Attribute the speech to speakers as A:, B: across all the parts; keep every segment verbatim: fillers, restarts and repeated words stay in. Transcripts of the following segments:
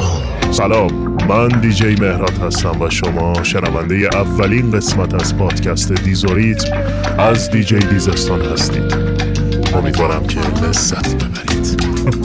A: سلام، من دیجی مهراد هستم و شما شنونده اولین قسمت از پادکست دیزوریتم از دیجی دیزستان هستید. امیدوارم که لذت ببرید.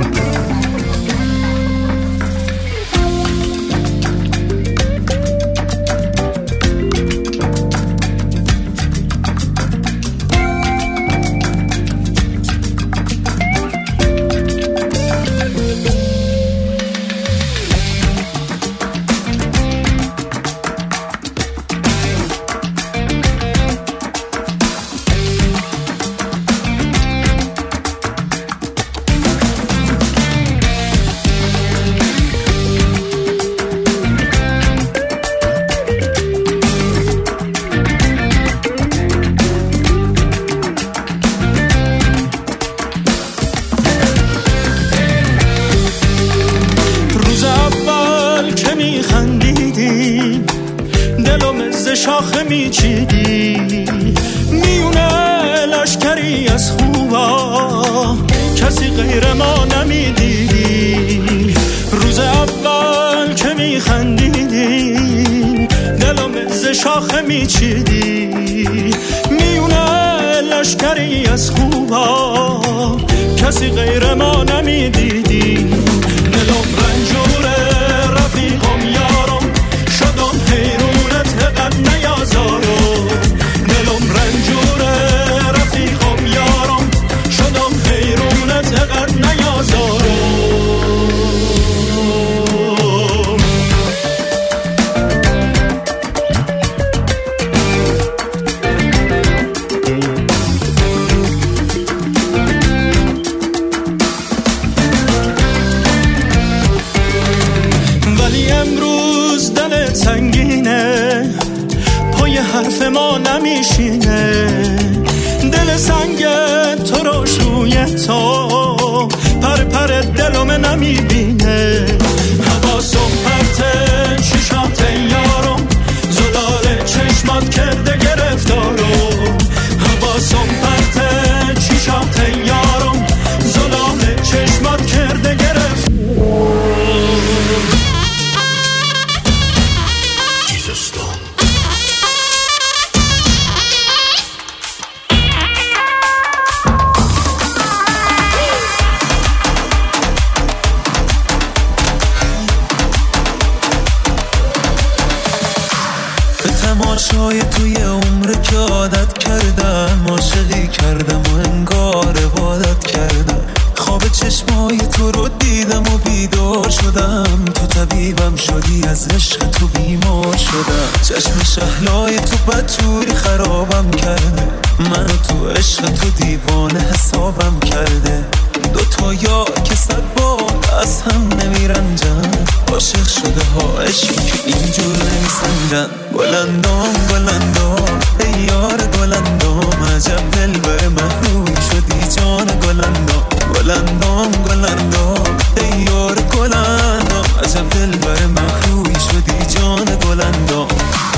B: شاخه میچیدی میونه لشکری از خوبا، کسی غیر ما نمیدیدی. روز اول که میخندیدی دلم ز شاخه میچیدی میونه لشکری از خوبا، کسی غیر ما نمیدیدی. دلم رنجوره رفیقم یارم شدم حیرونت قد نیازارم. دلم رنجوره رفیقم یارم شدم حیرونت قد نیازارم. ولی امروز دل سنگینه، پای حرف ما نمیشینه. دل سنگ تو رو روی تو پر پر دلم نمیبینه. حواسم پرته چشات یارم زلال چشمات کرده گرفتارم. حواسم پرته چشات یارم زلال چشمات کرده گرفتارم.
C: تماشای توی عمر که عادت کردم، عاشقی کردم و انگار عبادت کردم. خواب چشمای تو رو دیدم و بیدار شدم، تو طبیبم شدی از عشق تو بیمار شدم. چشم شهلای تو بدجوری خرابم کرده، منو تو عشق تو دیوانه حسابم کرده. دوتا یار که صد بار از هم نمیرنجن، عاشق شده ها عشقی که اینجور نمیسنجن. گلندام گلندام ای یار گلندام، عجب دل بر محروم شدی جان گلندام. گلندام گلندام ای یار گلندام، عجب دل بر محروم شدی جان گلندام.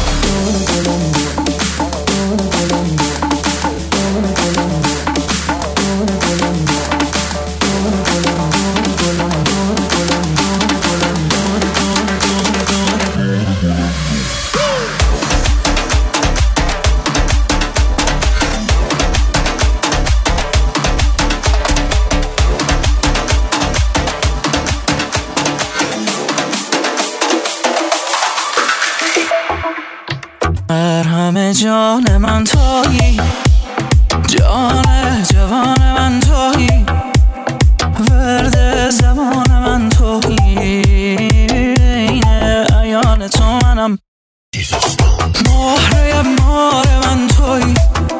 D: جان من تویی، جان جوان من تویی، ورد زمان من تویی، این عیان تو منم، مهره مار من تویی،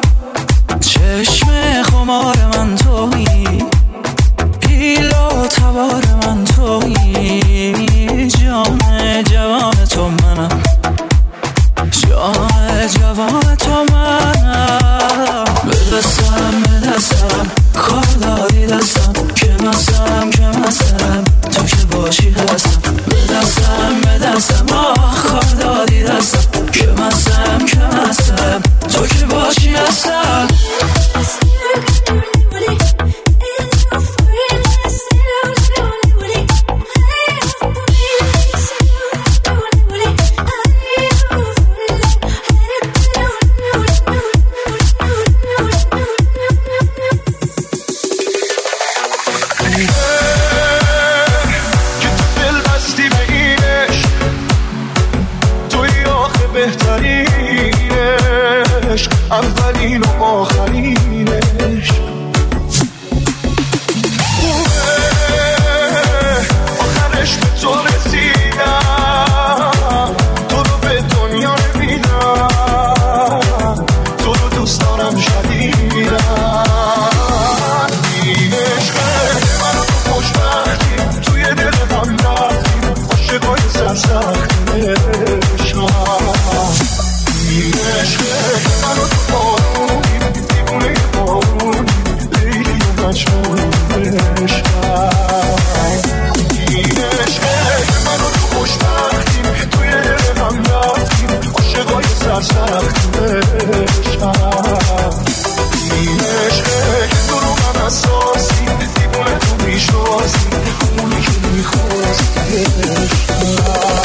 D: چشم خمار من تویی، پیل و تبار من تویی، جان جوان تو منم، جان جوان تو منم. به دستم به دستم کار داری دستم، که مستم که مستم تو که باشی هستم. به دستم به دستم آه کار داری دستم، که
E: اولین و آخرینش. آخرش به تو رسیدم، تو رو به دنیا نمیدم، تو رو دوست دارم شدیدم. این عشقه منو تو خوشبختی توی دل هم رفتیم، عاشقای سرسختشم. این عشقه منو تو بارونی دیوونه بارونی لیلی و مجنون عشقم. این عشقه منو تو خوشبختیم توی دل هم رفتیم، عاشقای سرسختشم. این عشقه که تو رو من اساسی دیوونه تو میشناسی، همونی که میخواستی عشقم.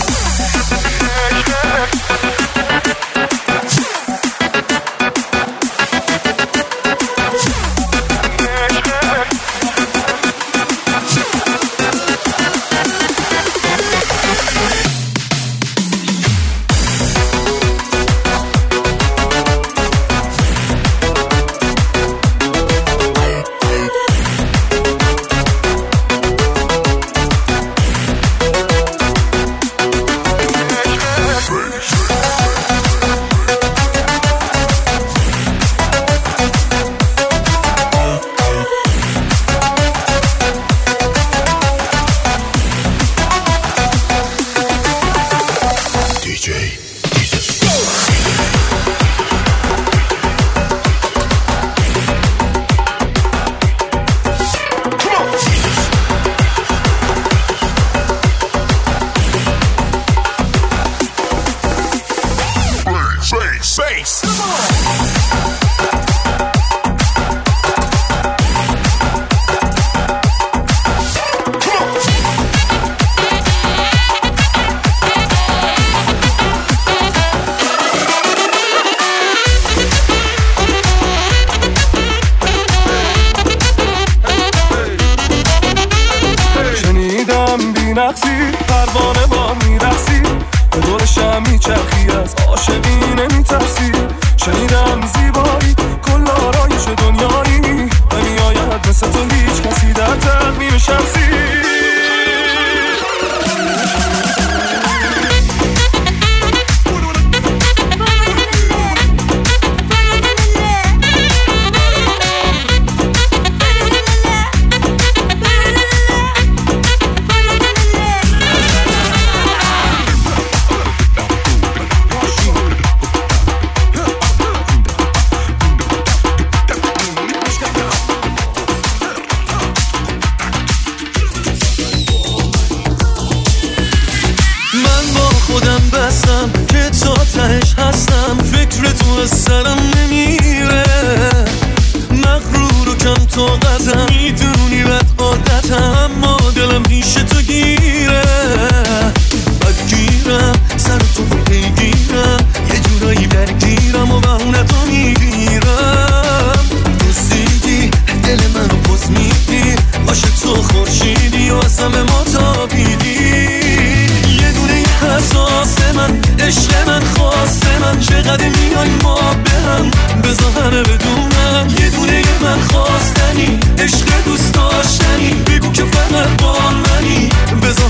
C: پروانه با میرسی به دور شمی چرخی از عاشقی نمیترسی. شنیدم زیبایی کل آرایش دنیایی، نمیآید مثل تو هیچ کسی در تقویم شمسی. که تا تهش هستم، فکر تو از سرم نمیره. مغرور و کم طاقتم، میدونی بد عادتم، اما دلم پیش تو گیره. بد گیرم سر تو پیگیرم، یه جورایی درگیرم و بهونه تو میگیرم. دوستیدی دل منو پس میدی، باشه تو خورشیدی و از همه ما تابیدی. یه دونه حساس من، عشق من، خواست من، چقدر میای ما به هم، بذار همه بدونم. یه دونه من خواستنی، عشق دوست داشتنی، بگو که فقط با منی، بذار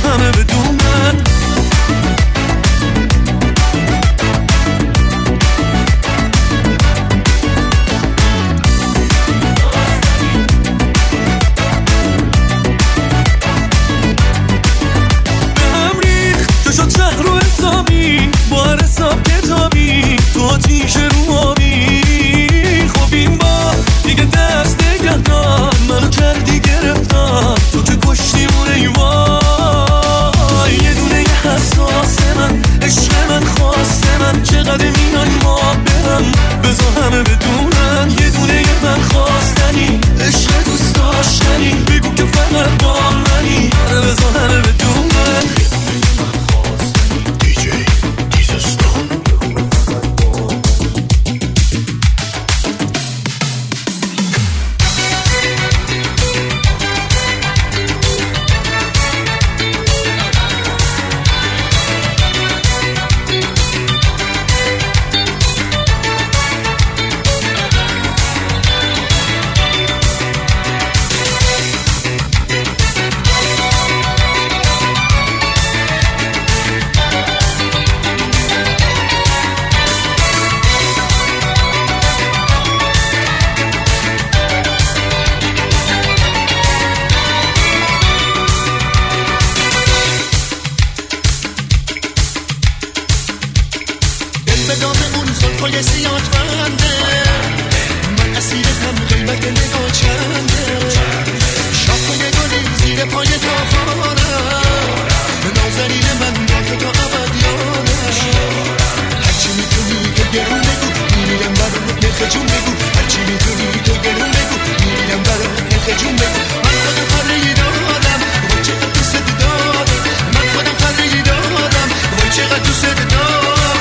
E: حرفای زیاد بنده من اسیرتم قیمت نگاه چنده شاخه گلی زیر پای تافارم نازنین من با تو تا ابد یادم هرچی میتونی تو گرون بگو میمیرم برات نرخ جون بگو هرچی میتونی تو گرون بگو میمیرم برات نرخ جون بگو من خودم خرهی دادم وای چقدر دوست دارم من خودم خرهی دادم وای چقدر دوست دارم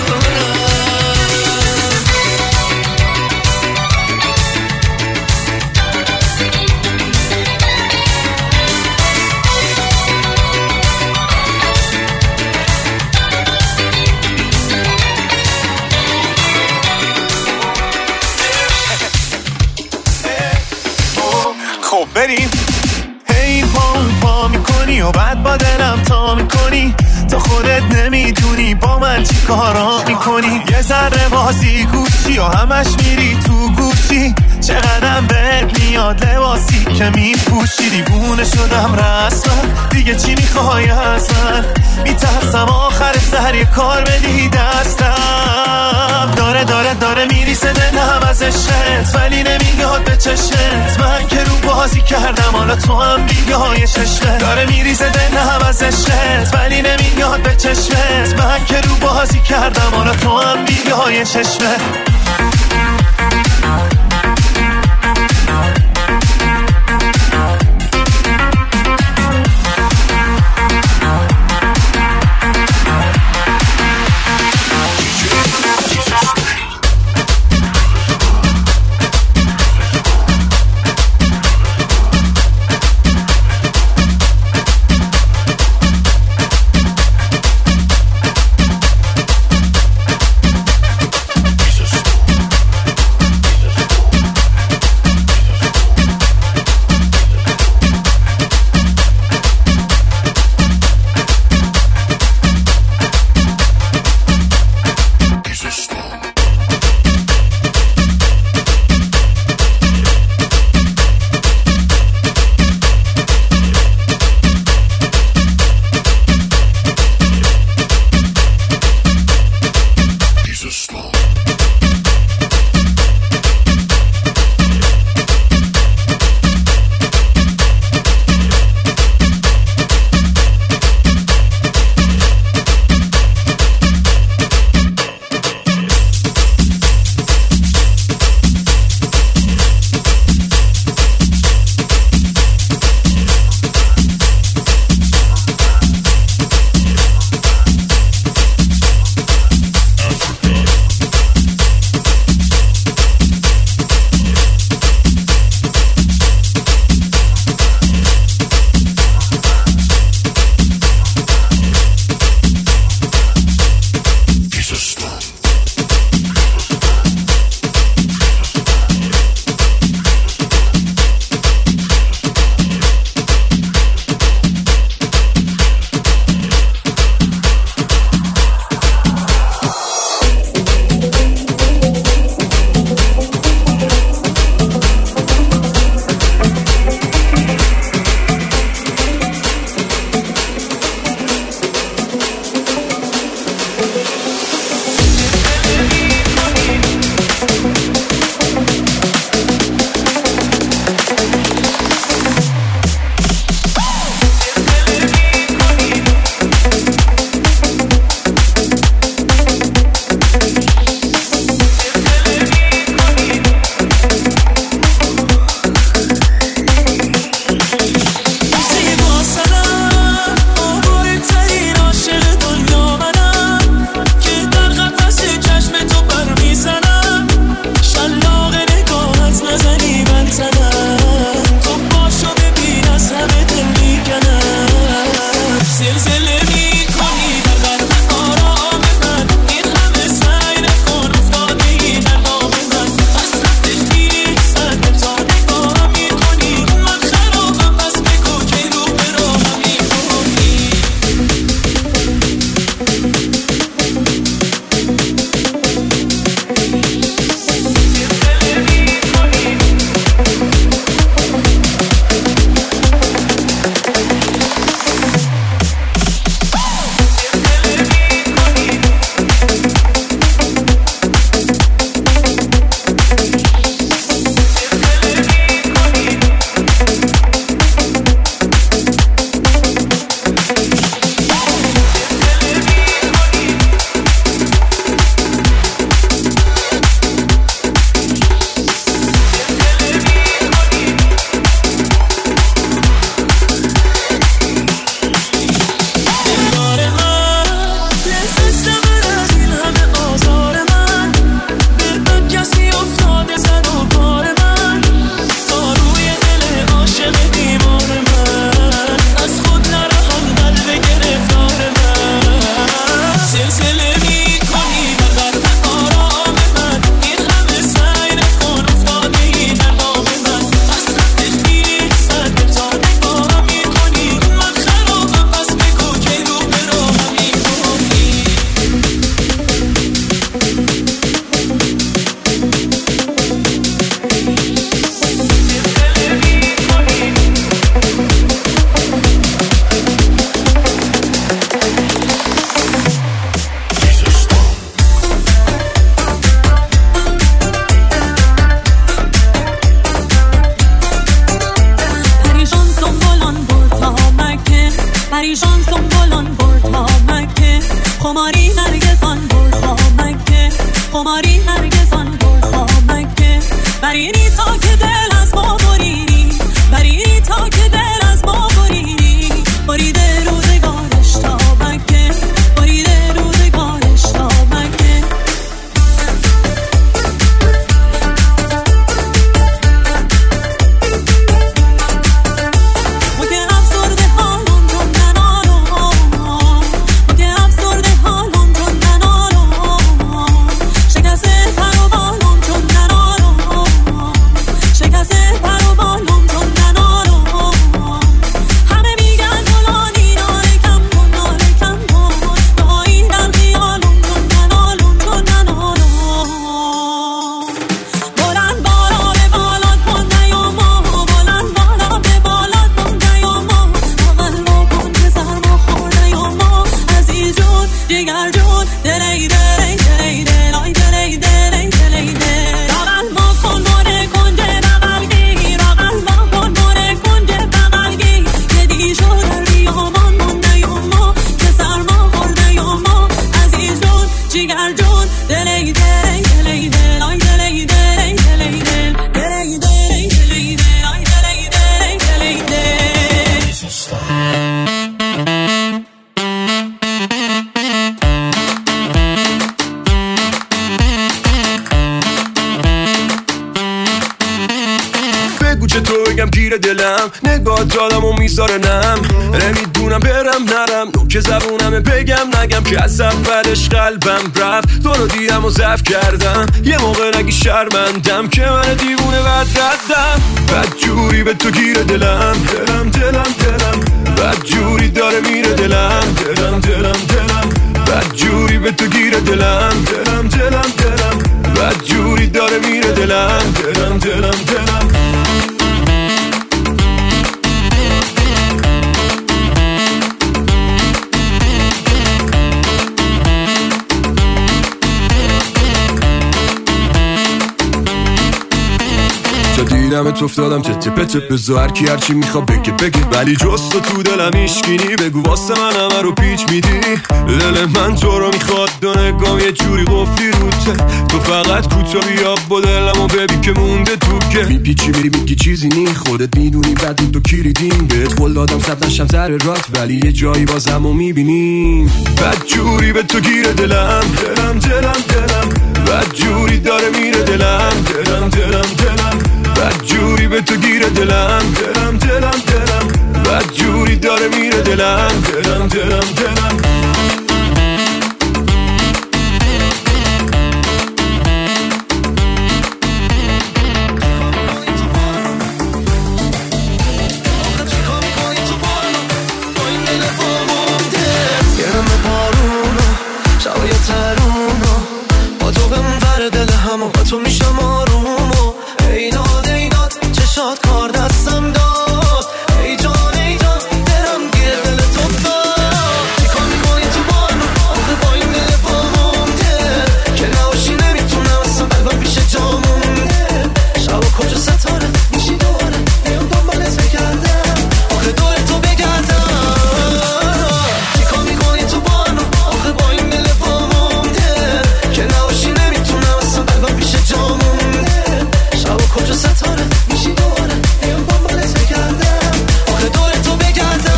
C: خب بریم هی پا پا میکنی و بعد با دلم تا میکنی تا خودت نمیدونی با من چی کارا میکنی یه ذره بازی گوشی و همش میری تو گوشی چقدرم بهت میاد لباسی که میپوشی دیوونه شدم رسما دیگه چی میخوای از من میترسم آخر سر یه کار بدی دستم داره داره داره میریسه دلم از عشقت ولی نمیاد به چشمت من که رو بازی کردم حالا تو هم بیای چشمت داره میریسه دلم از عشقت ولی نمیاد به چشمت من که رو بازی کردم حالا تو هم بیای چشمت
A: Jesus.
F: خماری هرگزان برخا مکه خماری هرگزان برخا مکه بریری تا که دل از ما بریری بریری تا که دل از ما بریری بریده روزگارش تا مکه بریده روزگارش تا مکه
G: دلم نگاه دادم و میذاره نم نمیدونم برم نرم نوک زبونم بگم نگم که از اولش قلبم رفت تو رو دیدم و ضعف کردم یه موقع نگی شرمندم که من دیوونه بد ردم بد جوری به تو گیره دلم دلم دلم دلم بد جوری داره میره دلم دلم دلم دلم بد جوری به تو گیره دلم دلم دلم دلم بد جوری داره میره دلم دلم دلم دلم دیدم ات افتادم تته پته بزو هر کی هرچی میخواد بگه بگه ولی جز تو تو دلم ایشگینی بگو واسه من همه رو پیچ میدی دل من تو رو میخواد دو نگام یه جوری قفلی روته تو فقط کوتا بیا با دلم و ببین که مونده تو که میپیچی میری میگی چیزی نی خودت میدونی بعد تو کلیدین بهت قول دادم صد نشم سر رات ولی یه جایی بازم و میبینیم بد جوری به تو گیره دلم دلم دلم دلم بد جوری داره میره دلم دلم دلم دلم بد جوری به تو گیره دلم دلم دلم دلم بد جوری داره میره دلم دلم دلم دلم با تو میشم آرومو ایناد ایناد چشات کار دستم داد ای جان ای جان درم گیر دل تو داد چیکار میکنی تو بانو آخه با این دل پا مونده که نباشی نمیتونم اصلا قلبم پیش جا مونده شبا کجا ستاره میشی دوباره میام دنبالت بگردم آخه دور تو بگردم چیکار میکنی تو بانو آخه با این دل پا مونده که نباشی نمیتونم اصلا قلبم پیش جا مونده شبا کجا ستاره میشی دوباره میام دنبالت بگردم آخه دور تو بگردم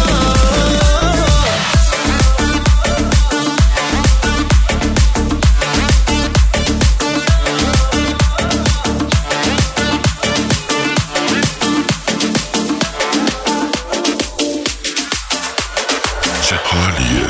A: چه حالیه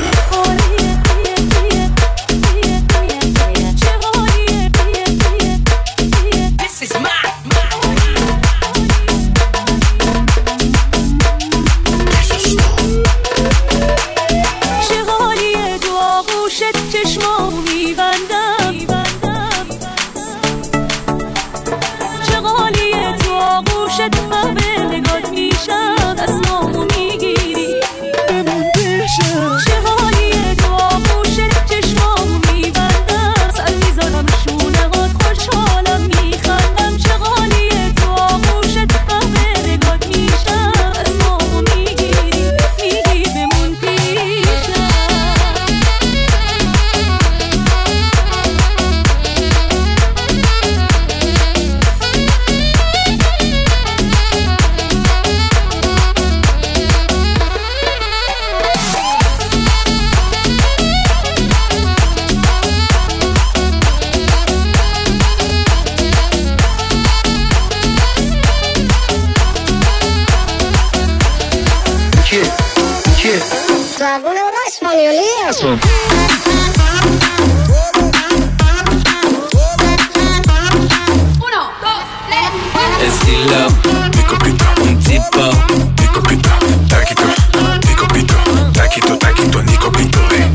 C: Estilo, mi copito, un tipo, mi copito, taquito, mi copito, taquito, taquito, mi copito, eh.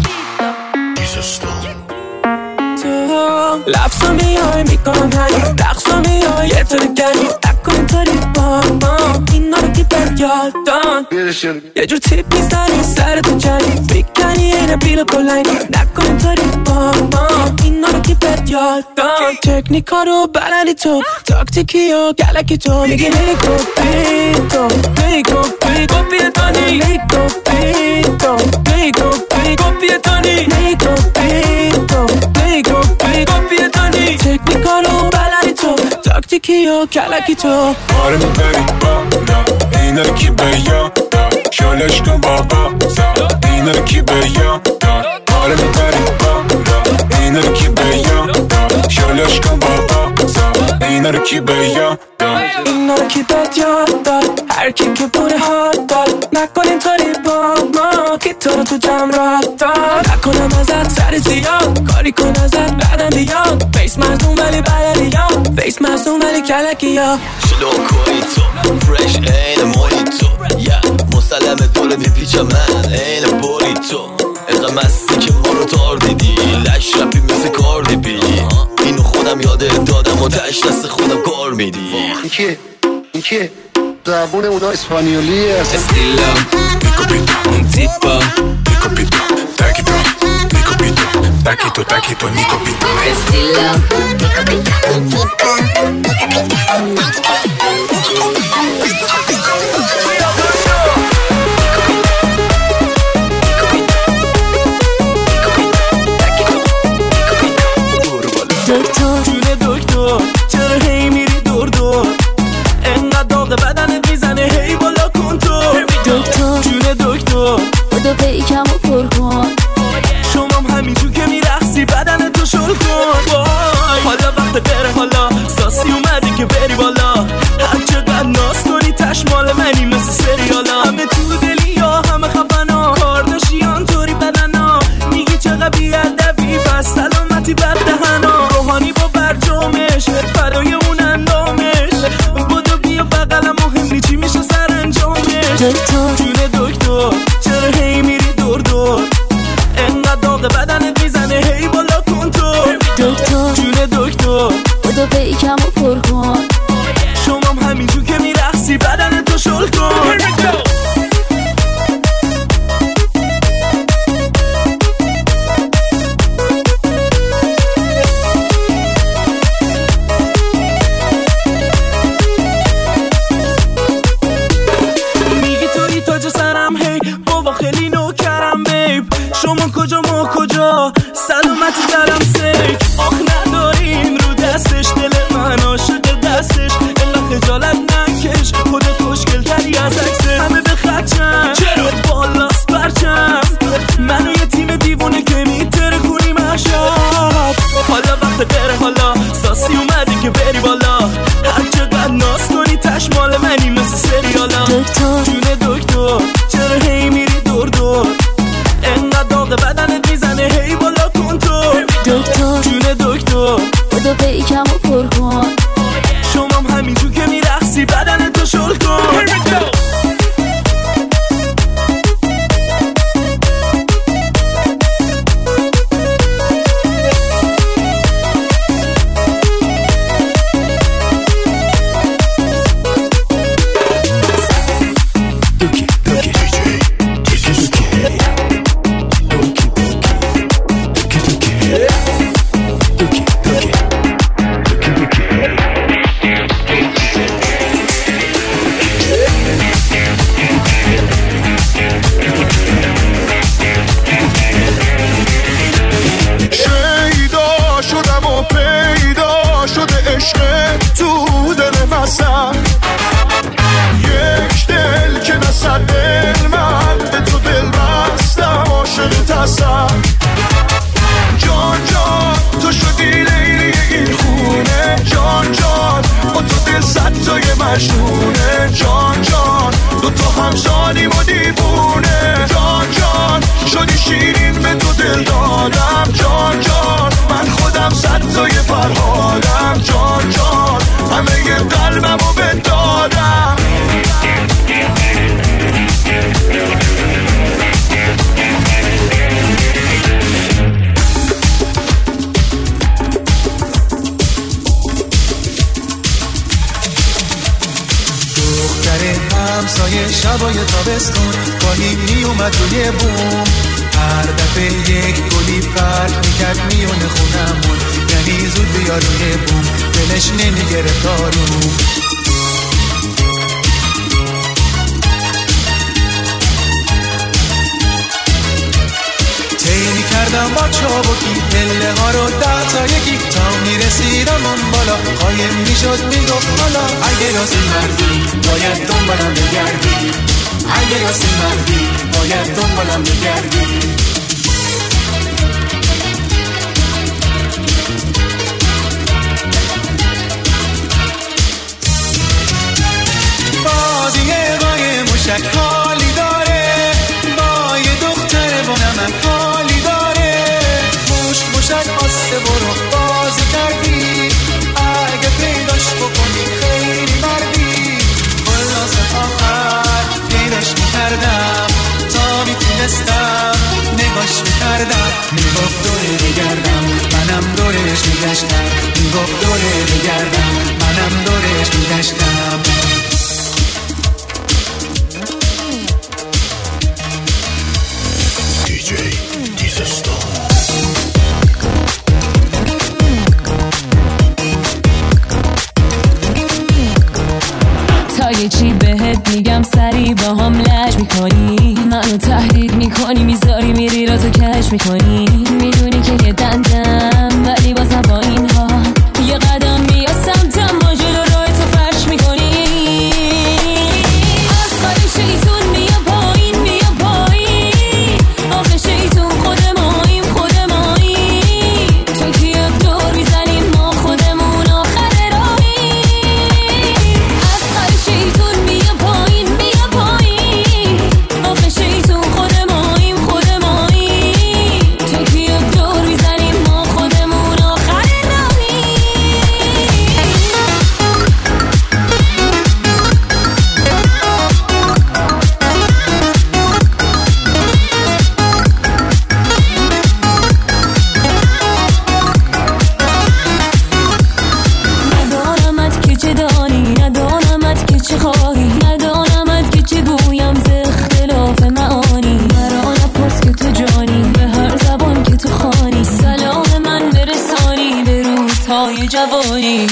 D: لبسو میای میکنم هنگ رقصو میای یه طور گنی نکن اینطوری با ما اینا رو که بد یادان یه جور تیپ میزنی سرتو جنی بیکنی اینه بیل بلنگ نکن اینطوری با ما اینا رو که بد یادان تکنیکا رو بلدی تو تاکتیکی و گلکی تو میگی نیکو بیتو نیکو بیتو بیتانی نیکو بیتو نیکو بیتو بیتانی نیکو بیتو نیکو بیتو بیتانی تکنیکا رو بلدی تو تاکتیکی و گلکی تو
G: آره میبری بالا اینا رو کی به یادار شالش کن بابا زا اینا رو کی به یادار آره میبری بالا اینا رو کی به یادار شالش کن بابا زا اینا رو کی به یادار
D: اینا رو کی بد یاد دار هر کی که بوده هات دار نکن اینطوری با ما که تو رو تو جمع رات دار نکنم ازت سر زیاد کاری کن ازت بعدم بیاد فیس مزنون ولی بلدیاد فیس مزنون ولی کلکی یا
H: شلو کنی تو فرش این مانی تو یا مسلم دور میپیچم من این بوری تو اینقدر مستی که ما رو تار دیدی لش رپی مثل کاردی بی اینو خودم یاده دادم و تش دست خودم کار میدی
E: این کیه؟ این کیه؟ زبون اونا اسپانیولیه
C: Estilo, mi copito, un tipo, mi copito, taquito, mi copito, taquito, taquito, mi copito, eh.
I: Estilo, mi copito, un tipo, mi copito,
B: دکتر جون دکتر چرا هی میری دور دور انقدر داغ بدنت میزنه هی بالا کن تو
F: دکتر
B: جون دکتر
F: بودو پیکم و پر کن
B: شمام همینجور که میرقصی بدن تو شل کن وای حالا وقت بره حالا ساسی اومدی که بری بالا هر چقدر ناز کنی تش مال منی مثل سریالا همه تو دلی یا همه خفنا کارداشیان طوری بدنا میگی چقدر بیادبی پس سلامتی بد دهنا روحانی با برجامش فرای اون اندامش بودو بیا بقلم مهم چی میشه سر انجامش
F: دکتر
B: جون دکتر چرا هی میری دور دور انقدر داغ بدنت میزنه هی بالا کن تو
F: دکتر
B: جون دکتر
F: بودو پیکم و پر کن
B: شمام همینجور که میرقصی بدن تو شل کن میگی توی تاج سرم هی بابا خیلی نوکرم بیب شما کجا ما کجا سلامتی درم سیک آخ نداریم رو دستش دل من عاشق دستش الا خجالت نکش خودت خوشگل تری از عکسه همه به خدشم چرا بالاست برچم منو یه تیم دیوونه که میتره کنیم عشب حالا وقت بره حالا ساسی اومدی که بری بالا هر چقدر ناز کنی تش مال منی مثل سریالا
F: دکتر
B: جون دکتر چرا هی میری دور دور انقدر داغ بدنت میزنه هی بالا کن تو
F: دکتر
B: جون دکتر
C: شبای تابستون با نیمی اومد روی بوم، هر دفعه یک گلی پرد میکرد میونه خونمون، یعنی زود بیا روی بوم دلش نمیگرفت آروم. تیمی کردم با چابکی پله ها رو ده تا یکی تا میرسیدم اون بالا، قایم میشد میگفت حالا اگه راستی مردی باید دنبالم بگردی، اگه راستی مردی باید دنبالم بگردی. بازی قای موشک حالی داره، با یه دختر با نمک حالی داره، موش موشک آسته برو بازی کردی، اگه پیداش بکنی خیلی مردی. خلاص آخر پیداش میکردم تا میتونستم نگاش میکردم، میگفت دوره بگردم منم دورش میگشتم، میگفت دوره بگردم منم دورش میگشتم.
F: یه چی بهت میگم سری با هم لج میکنی، منو تهدید میکنی میذاری میری را تو کش میکنی، میدونی که یه دندم ولی بازم با این ها یه قدم بیا سمتم ما جلو روی تو فرش میکنی. از خواهی شیطون بیا پایین بیا پایین، آخه شیطون خود ماییم خود ماییم، تو کیا دور میزنیم ما خودمون آخر راهی. از خواهی شیطون بیا پایین بیا پایین، آخه شیطون خود ماییم خود ماییم، تو کیا دور میزنیم ما خودمون آخر راهی. ندانمت که چه دانی، ندانمت که چه خواهی، ندانمت که چه گویم ز اختلاف معانی، مرا نپرس که تو جانی به هر زبان که تو خوانی، سلام من برسانی به روزهای جوانی.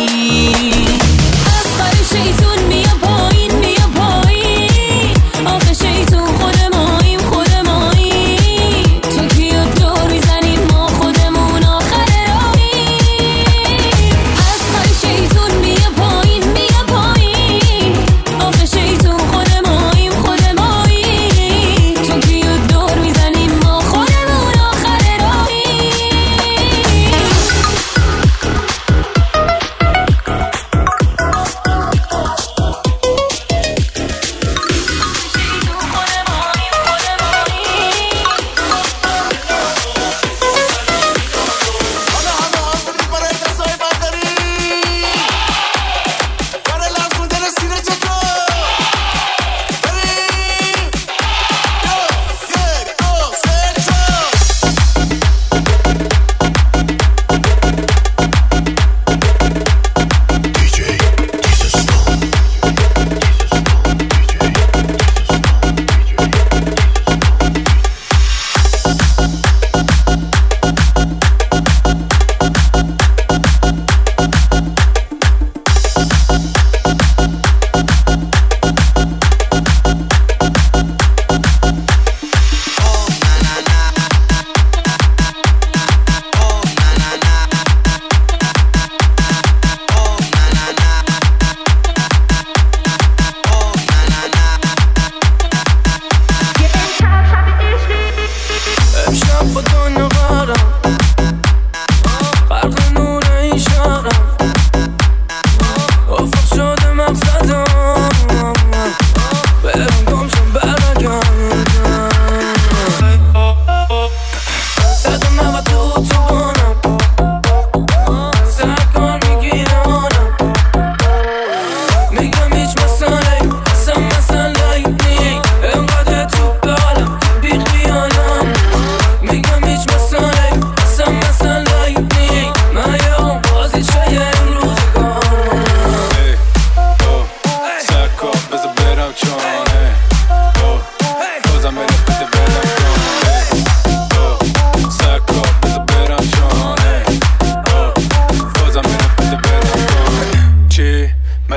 F: از خواهی شیطون بیا پایین بیا پایین، آخه شیطون خود ماییم خود ماییم، تو کیا دور میزنیم ما خودمون آخر راهی. از خواهی شیطون بیا پایین بیا پایین، آخه شیطون خود ماییم خود ماییم، تو کیا دور میزنیم ما خودمون آخر راهی.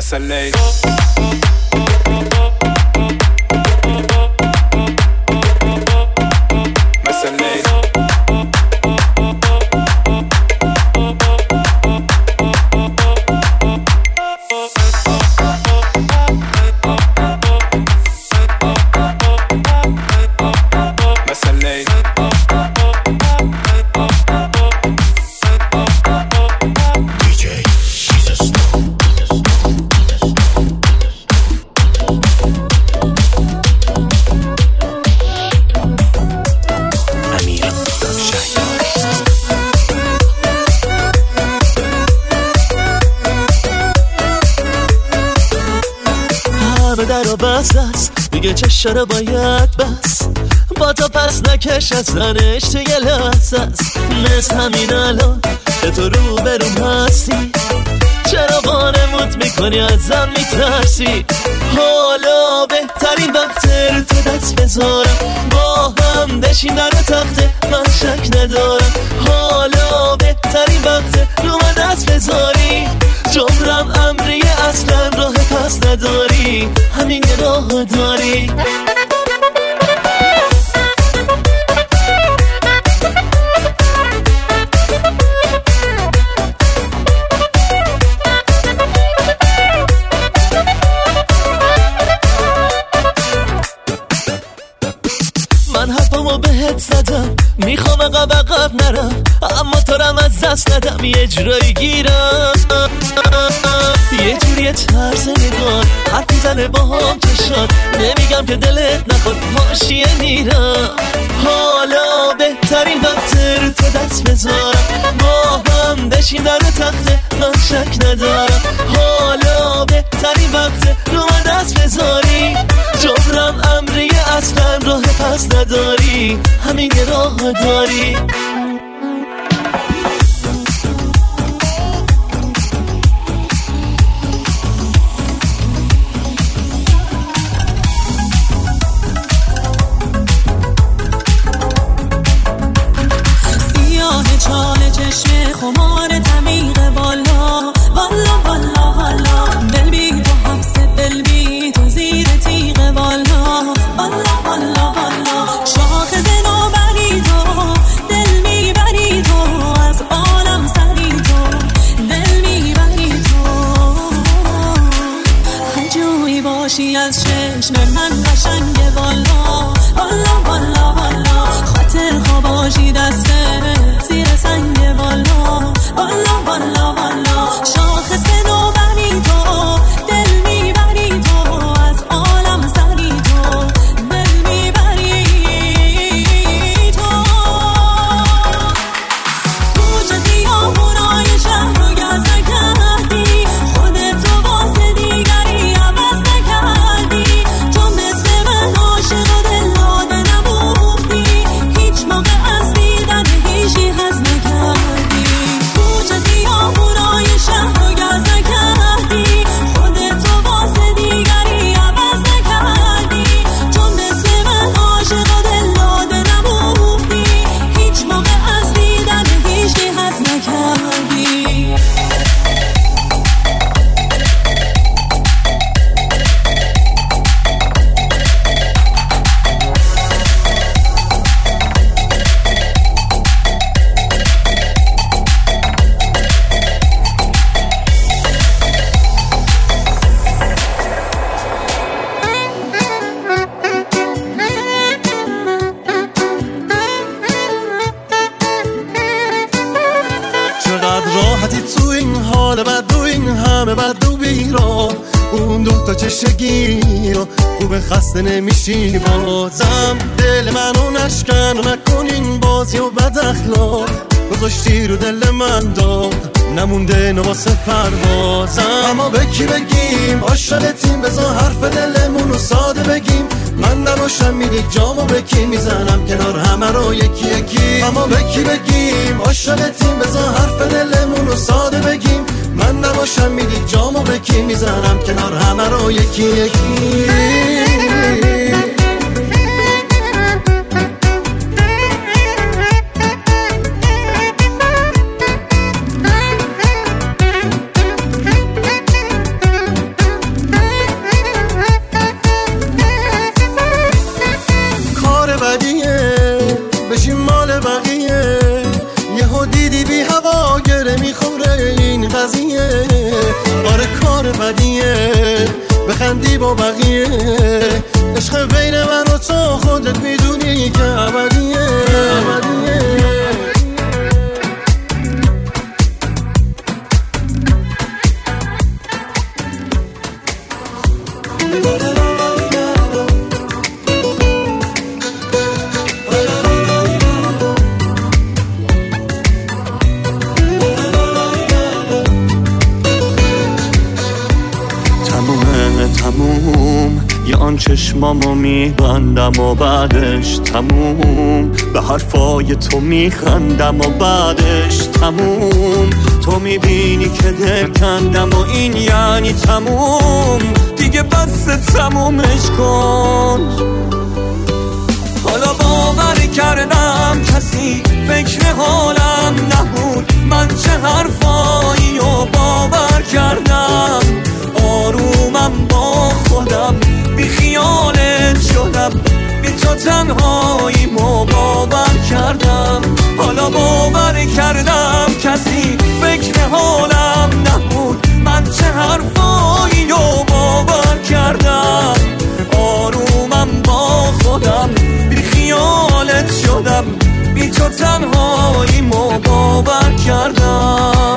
J: مثل لیل مثل لیل
B: دیگه چشا رو باید بس با تو پس نکش از زنش توی لحظه است مثل همین الان که تو رو برون هستی چرا وانمود میکنی ازم میترسی حالا بهترین وقت رو تو دست بذارم با هم بشین در تخته من شک ندارم حالا بهترین وقت رو من دست بذاری جمرم امری اصلا راه پس نداری همین راه داری من حرفمو بهت زدم میخوام عقب عقب نرم اما تو رم از دست ندم یه جورایی گیرم یه جوری طرز نگاه حرف میزنه با هم چشات نمیگم که دلت نخواد ماشیه میرم حالا بهترین وقت رو تو دست بذارم با هم بشین در تخته من شک ندارم حالا بهترین وقت رو من دست بذاری جبرم امری اصلا راه پس نداری همین راه داری
F: چال چشم خمار تمیقه والا والا والا والا دل بی تو حبس دل بی تو زیر تیغه والا والا والا والا شاخ زنا بری تو دل میبری تو از عالم سری تو دل میبری تو هر جوی باشی از چشم من قشنگه والا والا والا والا خاطر خواباشی دسته زیر سنگ والا والا والا والا شاخ سنو بری تو دل میبری تو از عالم سری تو دل میبری تو کوچه خیابونای شهر رو گز نکردی خودت رو واسه دیگری عوض نکردی تو مثل من عاشق و دل داده نبودی هیچ موقع از دیدن هیچی هست نکردی کوچه خیابونای شهر رو گز نکردی خودت رو واسه دیگری عوض نکردی تو مثل من عاشق و دل داده نبودی هیچ موقع از دیدن هیچی هست نکردی
E: چقدر راحتی تو این حال بد و این همه بد و بیرا اون دوتا چشگی رو خوب خسته نمیشی بازم دل منو نشکن و نکن این بازی و بد اخلاق گذاشتی رو دل من داد نمونده نواسه پروازم اما به کی بگیم عاشقتیم بذار حرف دلمونو ساده بگیم من نباشم میگی جامو به کی میزنم کنار همه رو یکی یکی اما به کی بگیم عاشقتیم بذار حرف دلمونو ساده بگیم من نباشم میگی جامو به کی میزنم کنار همه رو یکی یکی قضیه، آره کار بدیه، بخندی با بقیه. عشق بین من و تو خودت میدونی که ابدیه، ابدیه.
J: آن چشمامو میبندم و بعدش تموم، به حرفای تو میخندم و بعدش تموم. تو میبینی که دل کندم و این یعنی تموم، دیگه بس تمومش کن. حالا باور کردم کسی فکر حالم نبود، من چه حرفایی و باور کردم. آرومم با خودم بی خیالت شدم، بی تو تنهاییمو باور کردم. حالا باور کردم کسی فکر حالم نبود، من چه حرفایی رو باور کردم. آرومم با خودم بی خیالت شدم، بی تو تنهاییمو باور کردم.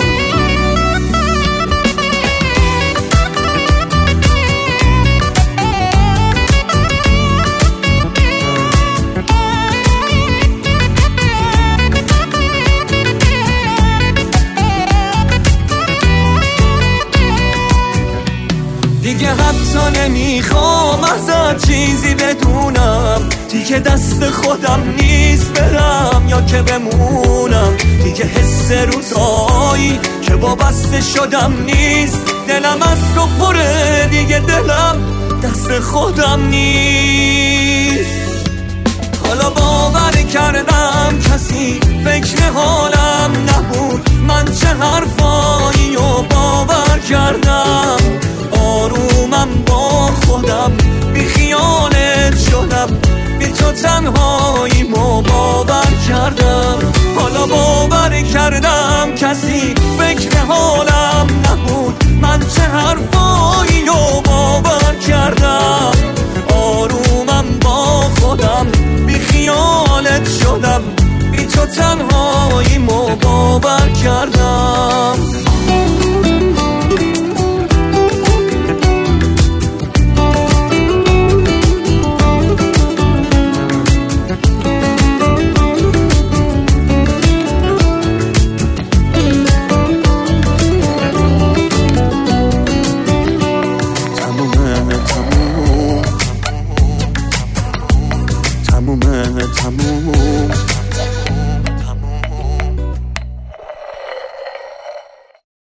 J: دیگه حتی نمیخوام ازت چیزی بدونم، دیگه دست خودم نیست برم یا که بمونم. دیگه حس روزایی که وابسته شدم نیست، دلم از تو پره دیگه، دلم دست خودم نیست. حالا باور کردم کسی فکر حالم نبود، من چه حرفایی و باور کردم. آرومم با خودم بی خیالت شدم، بی تو تنهاییمو باور کردم. حالا باور کردم کسی